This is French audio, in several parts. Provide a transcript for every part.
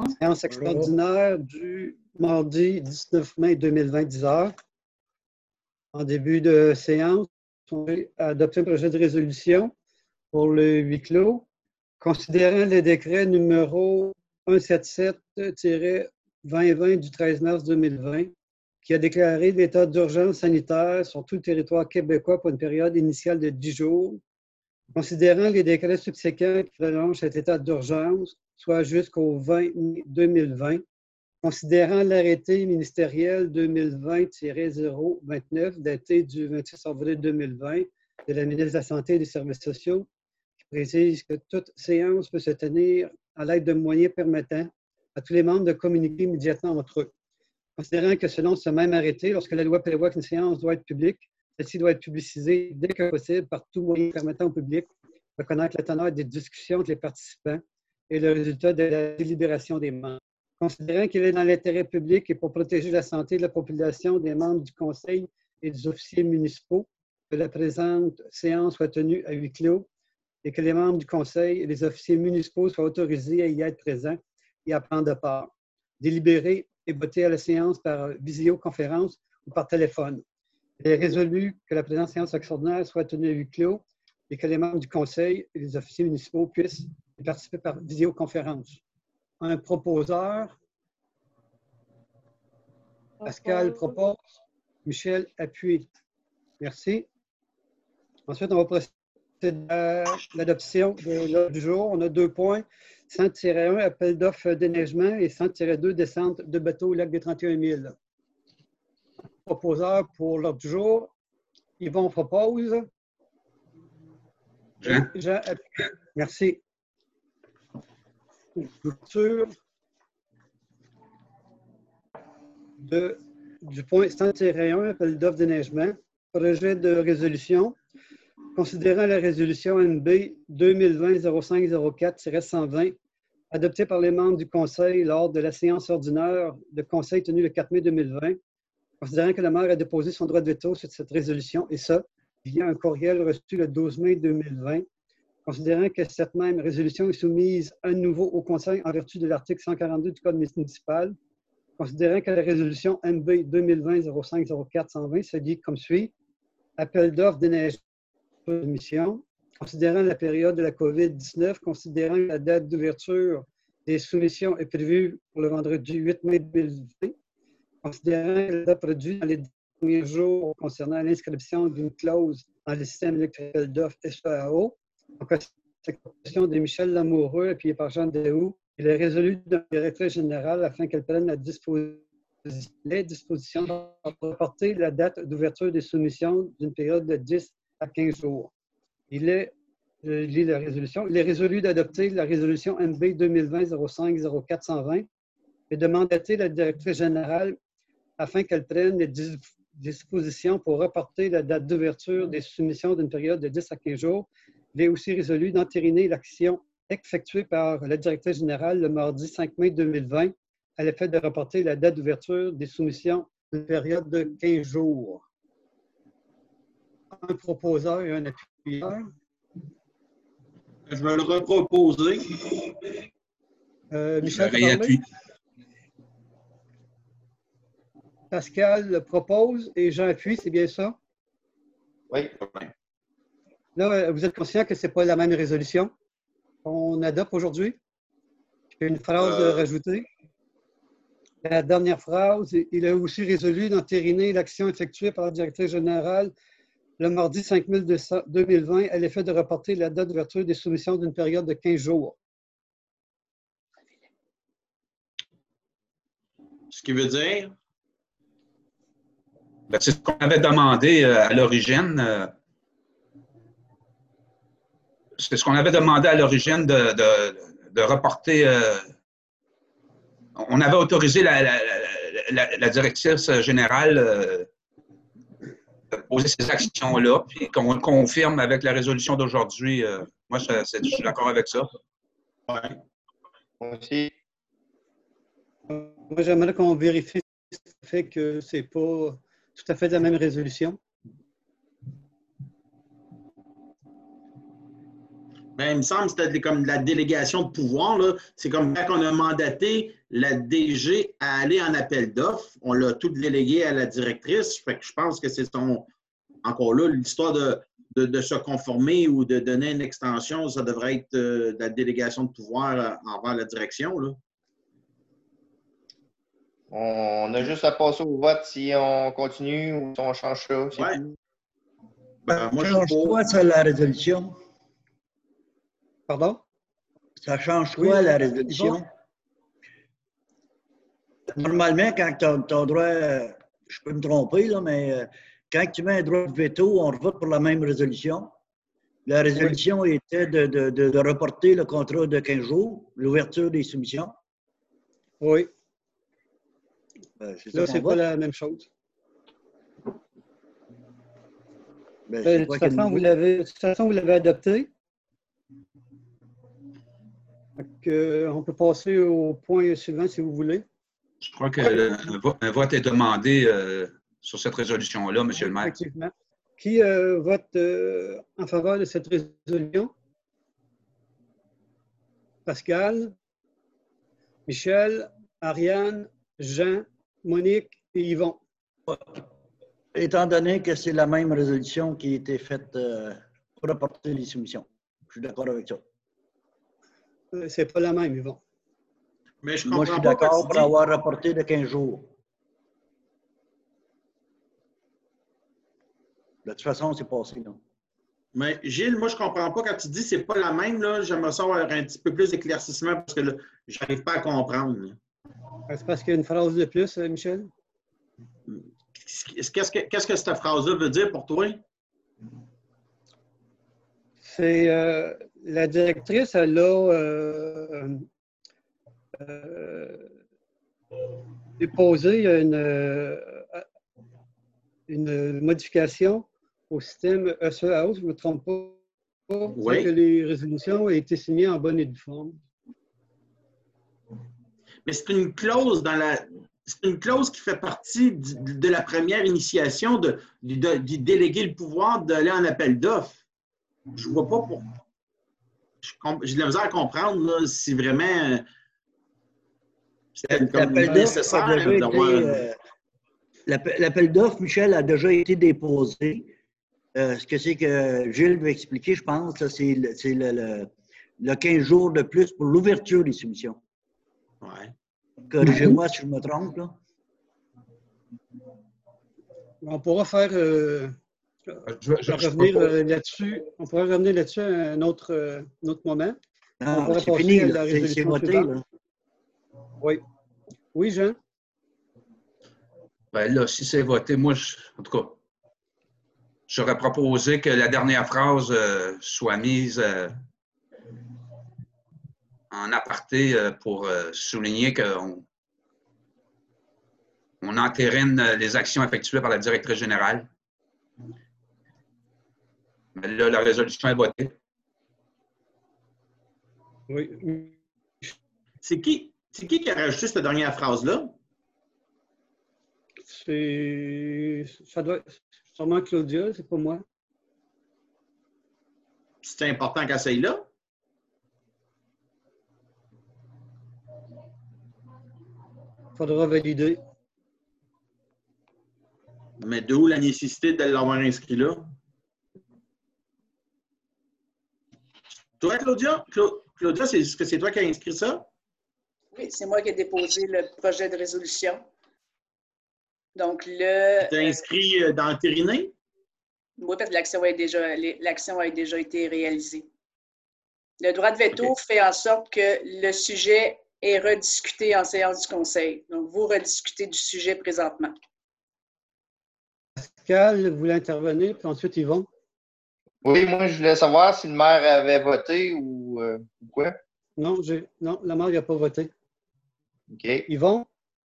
Séance extraordinaire du mardi 19 mai 2020, 10 heures. En début de séance, on va adopter un projet de résolution pour le huis clos, considérant le décret numéro 177-2020 du 13 mars 2020, qui a déclaré l'état d'urgence sanitaire sur tout le territoire québécois pour une période initiale de 10 jours, considérant les décrets subséquents qui prolongent cet état d'urgence, soit jusqu'au 20 mai 2020, considérant l'arrêté ministériel 2020-029 daté du 26 avril 2020 de la ministre de la Santé et des Services sociaux, qui précise que toute séance peut se tenir à l'aide de moyens permettant à tous les membres de communiquer immédiatement entre eux. Considérant que selon ce même arrêté, lorsque la loi prévoit qu'une séance doit être publique, celle-ci doit être publicisée dès que possible par tout moyen permettant au public de connaître la teneur des discussions entre les participants et le résultat de la délibération des membres. Considérant qu'il est dans l'intérêt public et pour protéger la santé de la population, des membres du Conseil et des officiers municipaux, que la présente séance soit tenue à huis clos et que les membres du Conseil et les officiers municipaux soient autorisés à y être présents et à prendre part, délibérer et voter à la séance par visioconférence ou par téléphone. Il est résolu que la présente séance extraordinaire soit tenue à huis clos et que les membres du Conseil et les officiers municipaux puissent y participer par visioconférence. Un proposeur. Pascal propose. Michel appuie. Merci. Ensuite, on va procéder à l'adoption de l'ordre du jour. On a 2 points. 100-1, appel d'offres déneigement et 100-2, descente de bateau au lac des 31 000. Proposeur pour l'ordre du jour. Yvon propose. Jean appuie. Merci. Lecture du point 100-1, appel d'offres déneigement, projet de résolution. Considérant la résolution NB 2020-0504-120, adoptée par les membres du Conseil lors de la séance ordinaire de Conseil tenue le 4 mai 2020, considérant que le maire a déposé son droit de veto sur cette résolution, et ça, via un courriel reçu le 12 mai 2020, considérant que cette même résolution est soumise à nouveau au Conseil en vertu de l'article 142 du Code municipal, considérant que la résolution NB 2020-0504-120 se dit comme suit. Appel d'offres déneigement de mission. Considérant la période de la COVID-19, considérant que la date d'ouverture des soumissions est prévue pour le vendredi 8 mai 2020, considérant que la date produite dans les derniers jours concernant l'inscription d'une clause dans le système électrique d'offres SEAO, en question de Michel Lamoureux, appuyé par Jean Daou, il est résolu d'un directeur général afin qu'elle prenne les dispositions pour reporter la date d'ouverture des soumissions d'une période de 10 à 15 jours. Je lis la résolution. Il est résolu d'adopter la résolution NB 2020-05-04-120 et de mandater la directrice générale afin qu'elle prenne les dispositions pour reporter la date d'ouverture des soumissions d'une période de 10 à 15 jours. Il est aussi résolu d'entériner l'action effectuée par la directrice générale le mardi 5 mai 2020 à l'effet de reporter la date d'ouverture des soumissions d'une période de 15 jours. Un proposeur et un appuyeur. Je vais le reproposer. Michel, tu Pascal le propose et Jean appuie, c'est bien ça? Oui. Là, vous êtes conscient que ce n'est pas la même résolution qu'on adopte aujourd'hui? Il y a une phrase rajoutée. La dernière phrase, il a aussi résolu d'entériner l'action effectuée par la directrice générale le mardi 5 mai 2020 à l'effet de reporter la date d'ouverture des soumissions d'une période de 15 jours. Ce qui veut dire? Ben, c'est ce qu'on avait demandé à l'origine. C'est ce qu'on avait demandé à l'origine de reporter. On avait autorisé la directrice générale de poser ces actions-là, puis qu'on le confirme avec la résolution d'aujourd'hui. Moi, je suis d'accord avec ça. Oui. Moi aussi. Moi, j'aimerais qu'on vérifie le fait que ce n'est pas tout à fait la même résolution. Ben, il me semble que c'était comme de la délégation de pouvoir, là. C'est comme quand on a mandaté la DG à aller en appel d'offres, on l'a tout délégué à la directrice. Fait que je pense que c'est encore là, l'histoire de se conformer ou de donner une extension, ça devrait être de la délégation de pouvoir envers la direction, là. On a juste à passer au vote si on continue ou si on change ça, c'est Ouais. tout. Ben, moi, Ça je suis change pour. quoi, ça, la résolution? Pardon? Ça change Oui, quoi, la Yvon? résolution? Normalement, quand tu as droit, je peux me tromper, là, mais quand tu mets un droit de veto, on vote pour la même résolution. La résolution était de reporter le contrat de 15 jours, l'ouverture des soumissions. Oui. C'est ça Là, qu'on c'est pas vote. la même chose. Ben, De c'est toute quoi qu'il y a de façon, nouveau? de toute façon, vous l'avez adopté. On peut passer au point suivant si vous voulez. Je crois qu'un vote est demandé sur cette résolution-là, M. le maire. Effectivement. Qui vote en faveur de cette résolution? Pascal, Michel, Ariane, Jean, Monique et Yvon. Étant donné que c'est la même résolution qui a été faite pour reporter les soumissions. Je suis d'accord avec ça. C'est pas la même, Yvon. Mais je Moi, je comprends suis pas d'accord quand pour tu dis. avoir reporté de 15 jours. De toute façon, c'est passé. Là. Mais Gilles, moi, je comprends pas quand tu dis que c'est pas la même, là. J'aimerais savoir un petit peu plus d'éclaircissement parce que là, j'arrive pas à comprendre, là. C'est parce qu'il y a une phrase de plus, Michel? Qu'est-ce que cette phrase-là veut dire pour toi? C'est la directrice, elle a déposé une modification au système SE-House, je ne me trompe pas, pour Oui. que les résolutions aient été signées en bonne et due forme. Mais c'est une clause c'est une clause qui fait partie de la première initiation de déléguer le pouvoir d'aller en appel d'offres. Je ne vois pas pourquoi. J'ai de la misère à comprendre là, si vraiment c'était comme L'appel d'offres a nécessaire déjà d'avoir. l'appel d'offres, Michel, a déjà été déposé. Ce que c'est que Gilles veut expliquer, je pense, c'est le 15 jours de plus pour l'ouverture des soumissions. Ouais. Corrigez-moi si je me trompe. Là. On pourra faire revenir là-dessus. On pourra revenir là-dessus à un autre moment. On pourra c'est passer fini, à là. la C'est résolution voté. suivante. Là. Oui. Oui, Jean? Ben là, si c'est voté, moi, en tout cas, j'aurais proposé que la dernière phrase soit mise en aparté pour souligner qu'on entérine les actions effectuées par la directrice générale. Mais là, la résolution est votée. Oui. C'est qui a rajouté cette dernière phrase-là? Ça doit être sûrement Claudia, c'est pas moi. C'est important qu'elle soit là? Il faudra valider. Mais d'où la nécessité de l'avoir inscrit là? Toi, Claudia? Claudia, est-ce que c'est toi qui as inscrit ça? Oui, c'est moi qui ai déposé le projet de résolution. Donc, Tu as inscrit d'entériner? Oui, parce que l'action a déjà été réalisée. Le droit de veto fait en sorte que le sujet est rediscuté en séance du Conseil. Donc, vous rediscutez du sujet présentement. Pascal voulait intervenir, puis ensuite Yvon. Oui, moi, je voulais savoir si le maire avait voté ou quoi. Non, la maire n'a pas voté. OK. Yvon?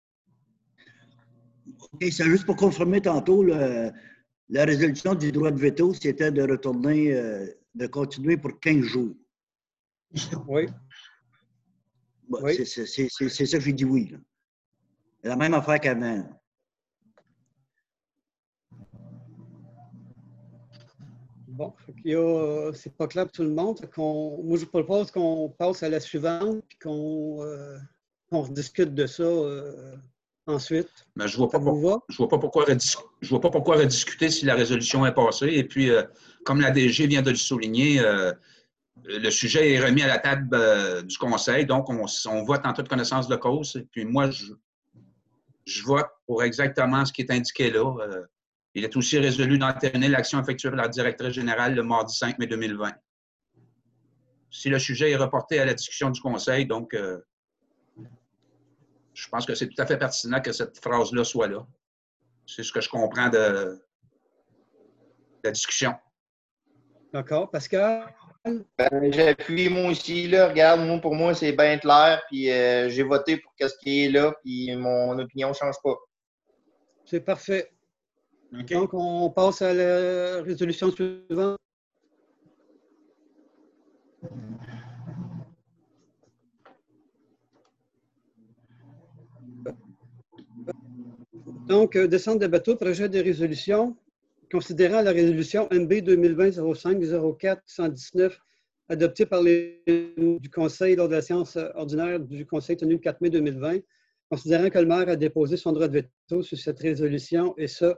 OK, c'est juste pour confirmer tantôt, la résolution du droit de veto, c'était de retourner, de continuer pour 15 jours. Oui. Bon, Oui. c'est ça que j'ai dit oui. Là. La même affaire qu'avant. Bon, c'est pas clair pour tout le monde. Moi, je propose qu'on passe à la suivante et qu'on rediscute de ça ensuite. Mais je ne vois pas pourquoi rediscuter si la résolution est passée. Et puis, comme la DG vient de le souligner, le sujet est remis à la table du Conseil. Donc, on vote en toute connaissance de cause. Et puis, moi, je vote pour exactement ce qui est indiqué là. Il est aussi résolu d'entériner l'action effectuée par la directrice générale le mardi 5 mai 2020. Si le sujet est reporté à la discussion du Conseil, donc je pense que c'est tout à fait pertinent que cette phrase-là soit là. C'est ce que je comprends de la discussion. D'accord. Pascal? J'appuie moi aussi. Là. Regarde, pour moi, c'est bien clair. Puis j'ai voté pour ce qui est là. Puis mon opinion ne change pas. C'est parfait. Okay. Donc, on passe à la résolution suivante. Donc, descente de bateau, projet de résolution. Considérant la résolution MB 2020-05-04-119 adoptée par du Conseil lors de la séance ordinaire du Conseil tenue le 4 mai 2020, considérant que le maire a déposé son droit de veto sur cette résolution, et ça,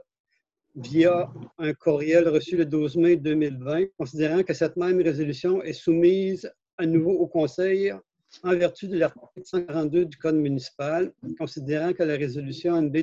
via un courriel reçu le 12 mai 2020, considérant que cette même résolution est soumise à nouveau au Conseil en vertu de l'article 142 du Code municipal, considérant que la résolution MB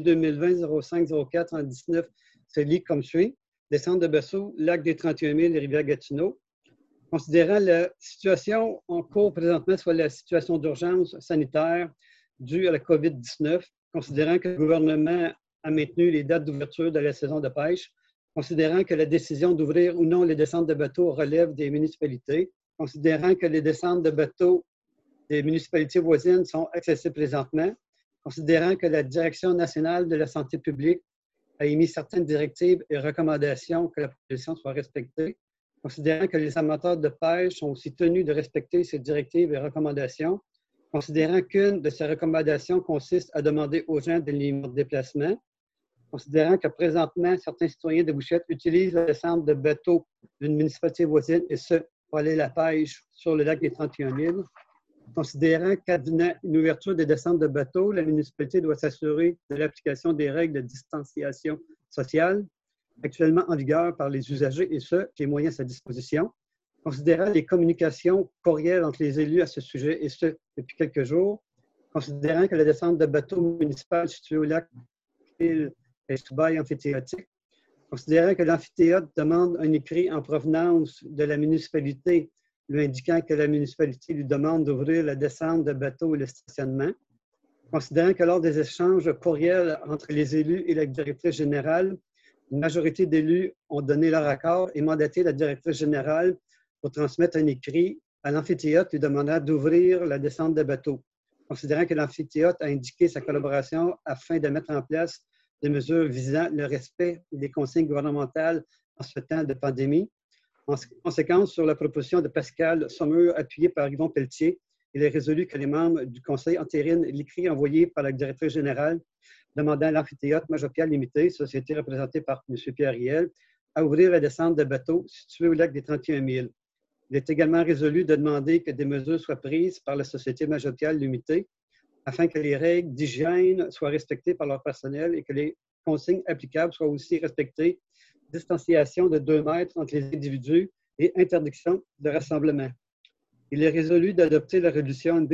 2020-05-04-119 se lit comme suit: descente de bateau, lac des 31 000 et rivière Gatineau. Considérant la situation en cours présentement, soit la situation d'urgence sanitaire due à la COVID-19, considérant que le gouvernement a maintenu les dates d'ouverture de la saison de pêche, considérant que la décision d'ouvrir ou non les descentes de bateaux relève des municipalités, considérant que les descentes de bateaux des municipalités voisines sont accessibles présentement, considérant que la Direction nationale de la santé publique a émis certaines directives et recommandations que la population soit respectée, considérant que les amateurs de pêche sont aussi tenus de respecter ces directives et recommandations, considérant qu'une de ces recommandations consiste à demander aux gens de limiter leur déplacement, considérant que présentement, certains citoyens de Bouchette utilisent la descente de bateaux d'une municipalité voisine, et ce, pour aller à la pêche sur le lac des 31 000, considérant qu'advenant une ouverture des descentes de bateaux, la municipalité doit s'assurer de l'application des règles de distanciation sociale actuellement en vigueur par les usagers, et ce, les moyens à sa disposition, considérant les communications courriels entre les élus à ce sujet, et ce, depuis quelques jours, considérant que la descente de bateaux municipal située au lac est sous bail amphithéotique, considérant que l'amphithéâtre demande un écrit en provenance de la municipalité lui indiquant que la municipalité lui demande d'ouvrir la descente de bateaux et le stationnement, considérant que lors des échanges courriels entre les élus et la directrice générale, une majorité d'élus ont donné leur accord et mandaté la directrice générale pour transmettre un écrit à l'amphithéâtre lui demandant d'ouvrir la descente de bateaux, considérant que l'amphithéâtre a indiqué sa collaboration afin de mettre en place des mesures visant le respect des consignes gouvernementales en ce temps de pandémie. En conséquence, sur la proposition de Pascal Saumur, appuyée par Yvon Pelletier, il est résolu que les membres du Conseil entérinent l'écrit envoyé par la directrice générale demandant à l'amphithéâtre Majopia Limité, société représentée par M. Pierre Riel, à ouvrir la descente de bateaux située au lac des 31 000. Il est également résolu de demander que des mesures soient prises par la société Majopia Limité afin que les règles d'hygiène soient respectées par leur personnel et que les consignes applicables soient aussi respectées: distanciation de 2 mètres entre les individus et interdiction de rassemblement. Il est résolu d'adopter la résolution NB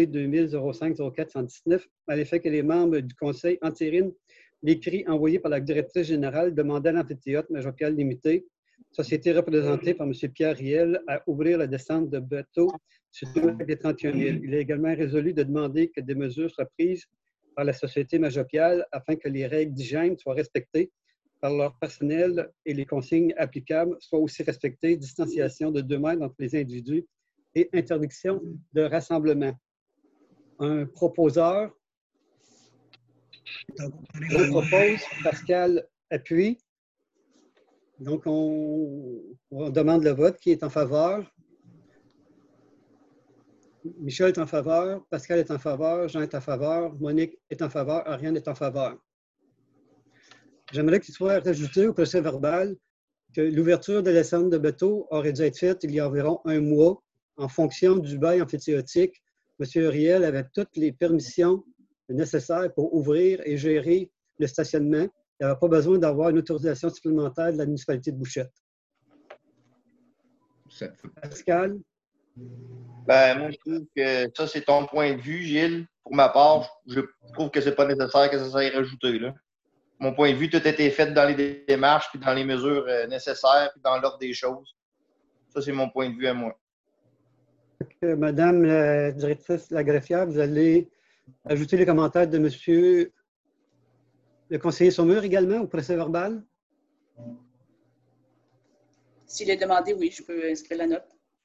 2005-04-119 à l'effet que les membres du Conseil entérinent l'écrit envoyé par la directrice générale demandant à l'amphithéâtre Majopia Limité, société représentée par M. Pierre Riel, à ouvrir la descente de bateaux sur le lac des 31 000. Il est également résolu de demander que des mesures soient prises par la société Majopial afin que les règles d'hygiène soient respectées par leur personnel et les consignes applicables soient aussi respectées: distanciation de 2 mètres entre les individus et interdiction de rassemblement. Un proposeur. Je propose, Pascal appuie. Donc, on demande le vote. Qui est en faveur? Michel est en faveur, Pascal est en faveur, Jean est en faveur, Monique est en faveur, Ariane est en faveur. J'aimerais qu'il soit rajouté au procès verbal que l'ouverture de la descente de bateau aurait dû être faite il y a environ un mois en fonction du bail amphithéotique. M. Riel avait toutes les permissions nécessaires pour ouvrir et gérer le stationnement. Il n'avait pas besoin d'avoir une autorisation supplémentaire de la municipalité de Bouchette. Pascal? Ben, moi, je trouve que ça, c'est ton point de vue, Gilles. Pour ma part, je trouve que c'est pas nécessaire que ça soit rajouté, là. Mon point de vue, tout a été fait dans les démarches, puis dans les mesures nécessaires, puis dans l'ordre des choses. Ça, c'est mon point de vue à moi. Madame la directrice, la greffière, vous allez ajouter les commentaires de monsieur le conseiller Saumur également au procès-verbal? S'il est demandé, oui, je peux inscrire la note.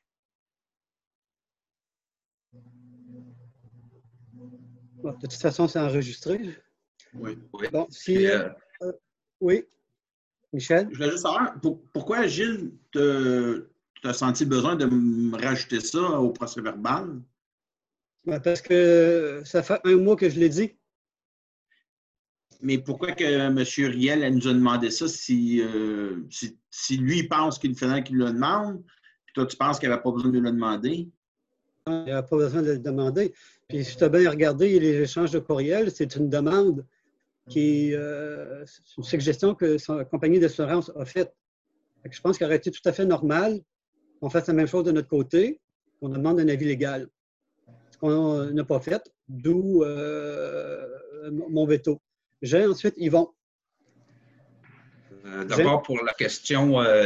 Bon, de toute façon, c'est enregistré. Oui. Bon, si, oui, Michel? Je voulais juste savoir, pourquoi, Gilles, tu as senti le besoin de me rajouter ça au procès-verbal? Parce que ça fait un mois que je l'ai dit. Mais pourquoi que M. Riel elle nous a demandé ça si lui pense qu'il faudrait qu'il le demande, puis toi, tu penses qu'il n'avait pas besoin de le demander? Il n'y a pas besoin de le demander. Puis si tu as bien regardé les échanges de courriels, c'est une demande qui c'est une suggestion que sa compagnie d'assurance a faite. Je pense qu'il aurait été tout à fait normal qu'on fasse la même chose de notre côté, qu'on demande un avis légal. Ce qu'on n'a pas fait, d'où mon veto. J'ai ensuite Yvon. D'abord, pour la question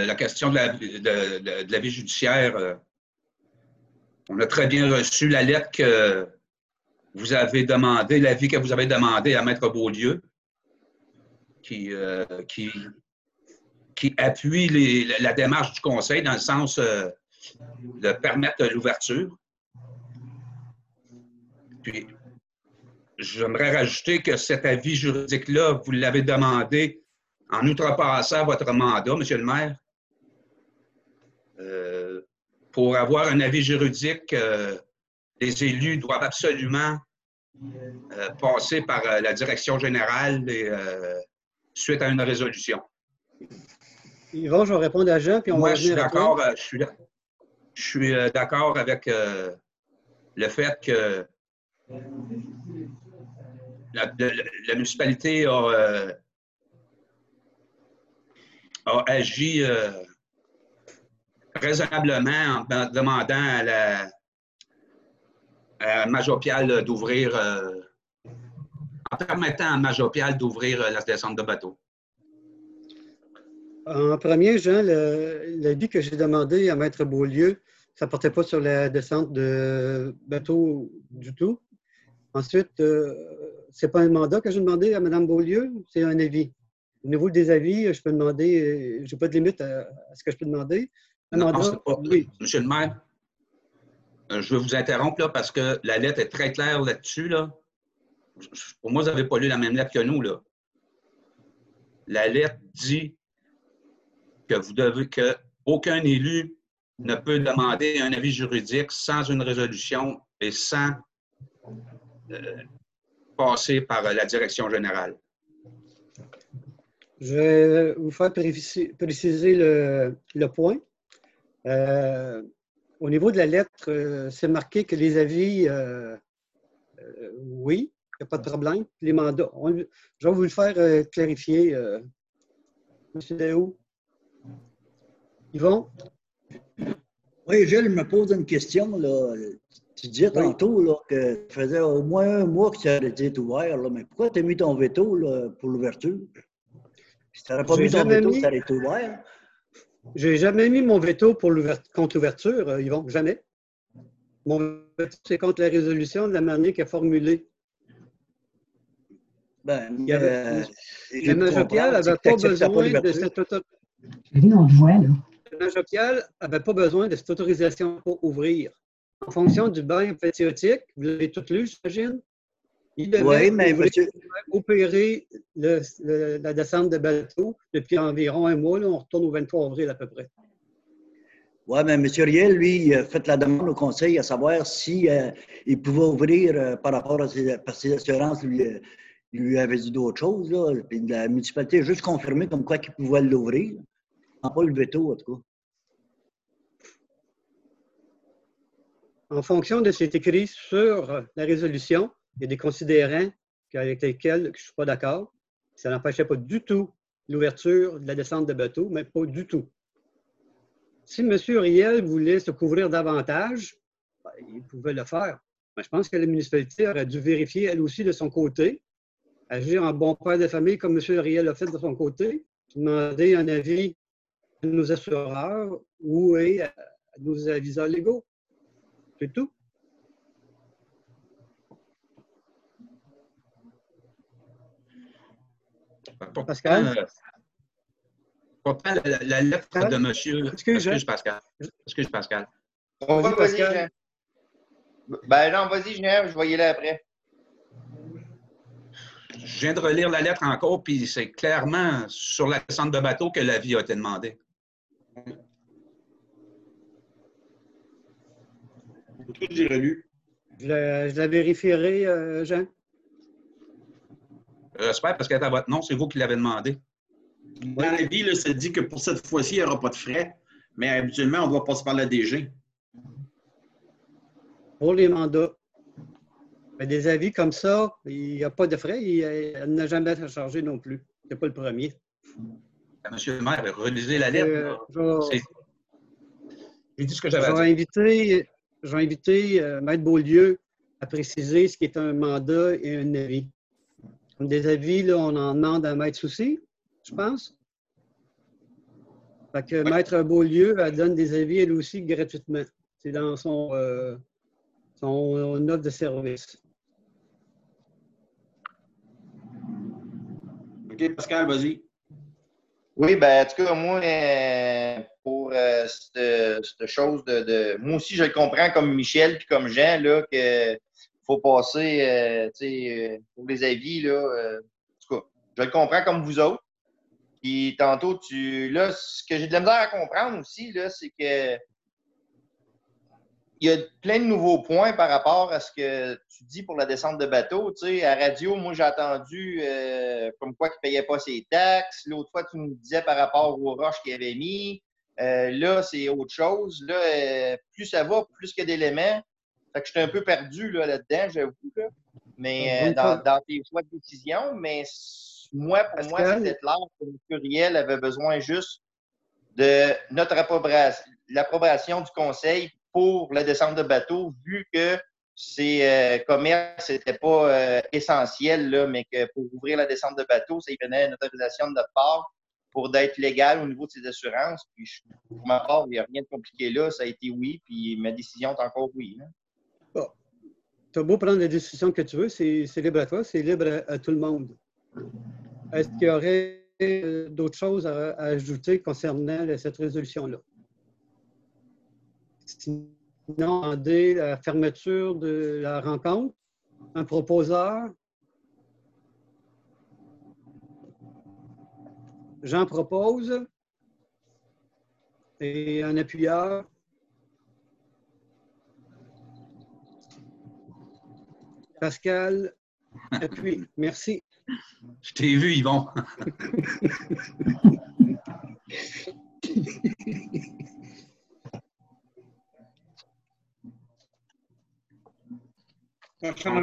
de l'avis judiciaire, on a très bien reçu la lettre que vous avez demandé, l'avis que vous avez demandé à Maître Beaulieu, qui appuie la démarche du Conseil dans le sens de permettre l'ouverture. Puis, j'aimerais rajouter que cet avis juridique-là, vous l'avez demandé en outrepassant votre mandat, M. le maire. Pour avoir un avis juridique, les élus doivent absolument passer par la direction générale suite à une résolution. Yvon, je vais répondre à Jean, puis on va revenir à toi. Je suis d'accord avec le fait que la municipalité a agi raisonnablement en demandant à Majopial d'ouvrir, en permettant à Majopial d'ouvrir la descente de bateau. En premier, Jean, l'avis que j'ai demandé à Maître Beaulieu, ça ne portait pas sur la descente de bateau du tout. Ensuite, ce n'est pas un mandat que j'ai demandé à Mme Beaulieu, c'est un avis. Au niveau des avis, je peux demander, je n'ai pas de limite à ce que je peux demander. Non, oui. Monsieur le maire, je vais vous interrompre là, parce que la lettre est très claire là-dessus. Là. Pour moi, vous n'avez pas lu la même lettre que nous. Là. La lettre dit que aucun élu ne peut demander un avis juridique sans une résolution et sans passer par la direction générale. Je vais vous faire préciser le point. Au niveau de la lettre, c'est marqué que les avis, oui, il n'y a pas de problème. Les mandats, je vais vous le faire clarifier. M. Daou. Yvon? Oui, Gilles me pose une question. Là. Tu disais tantôt là, que ça faisait au moins un mois que ça aurait été ouvert. Là. Mais pourquoi tu as mis ton veto là, pour l'ouverture? Si tu n'aurais pas mis ton veto, ça aurait été ouvert. Je n'ai jamais mis mon veto contre l'ouverture, Yvon, jamais. Mon veto, c'est contre la résolution de la manière qu'elle est formulée. La Majopial n'avait pas besoin de cette n'avait pas besoin de cette autorisation pour ouvrir. En fonction du bail amphithéotique, vous l'avez tout lu, j'imagine? Il devait opérer la descente de bateau depuis environ un mois. Là, on retourne au 23 avril à peu près. Oui, mais M. Riel, lui, a fait la demande au conseil à savoir si il pouvait ouvrir par rapport à ses assurances. Lui avait dit d'autres choses. Là, puis la municipalité a juste confirmé comme quoi qu'il pouvait l'ouvrir. pas le veto, en tout cas. En fonction de ce qui est écrit sur la résolution, il y a des considérants avec lesquels je ne suis pas d'accord. Ça n'empêchait pas du tout l'ouverture de la descente de bateau, mais pas du tout. Si M. Riel voulait se couvrir davantage, ben, il pouvait le faire. Mais je pense que la municipalité aurait dû vérifier elle aussi de son côté, agir en bon père de famille comme M. Riel l'a fait de son côté, demander un avis à nos assureurs ou à nos aviseurs légaux. C'est tout. Pascal? Pourtant, la lettre de monsieur... Excuse, Pascal. Excuse, Pascal. Vas-y, Pascal. Ben non, vas-y, je vais y aller après. Je viens de relire la lettre encore, puis c'est clairement sur la descente de bateau que l'avis a été demandé. J'ai relu. Je la vérifierai, Jean. J'espère, parce qu'elle est à votre nom, c'est vous qui l'avez demandé. Dans l'avis, là, ça dit que pour cette fois-ci, il n'y aura pas de frais, mais habituellement, on doit passer par la DG. Pour les mandats. Mais des avis comme ça, il n'y a pas de frais, elle n'a jamais à charger non plus. Ce n'est pas le premier. Monsieur le maire, relisez la lettre. J'ai dit ce que j'avais à dire. Je vais inviter Maître Beaulieu à préciser ce qui est un mandat et un avis. Comme des avis, là, on en demande à Maître Soucy, je pense. Fait que Maître Beaulieu, elle donne des avis, elle aussi, gratuitement. C'est dans son offre de service. OK, Pascal, vas-y. Oui, ben en tout cas, moi, pour cette chose moi aussi, je le comprends comme Michel puis comme Jean, là, qu'il faut passer, pour les avis, là, en tout cas, je le comprends comme vous autres. Puis tantôt, là, ce que j'ai de la misère à comprendre aussi, là, c'est que il y a plein de nouveaux points par rapport à ce que tu dis pour la descente de bateau. Tu sais, à radio, moi, j'ai entendu comme quoi qu'il ne payait pas ses taxes. L'autre fois, tu nous disais par rapport aux roches qu'il avait mis. Là, c'est autre chose. Là, plus ça va, plus qu'il y a d'éléments. Fait que je suis un peu perdu là-dedans, j'avoue. Là. Mais dans tes choix de décision. Mais pour moi, c'était clair que M. Riel avait besoin juste de l'approbation du conseil pour la descente de bateau, vu que ces commerces n'étaient pas essentiels, là, mais que pour ouvrir la descente de bateau, ça y venait une autorisation de notre part pour d'être légal au niveau de ses assurances. Puis, pour ma part, il n'y a rien de compliqué là. Ça a été oui, puis ma décision est encore oui. Bon. Tu as beau prendre la décision que tu veux, c'est libre à toi, c'est libre à tout le monde. Est-ce qu'il y aurait d'autres choses à ajouter concernant cette résolution-là? Sinon, demander la fermeture de la rencontre, un proposeur. Jean propose et un appuyeur. Pascal appuie. Merci. Je t'ai vu, Yvon.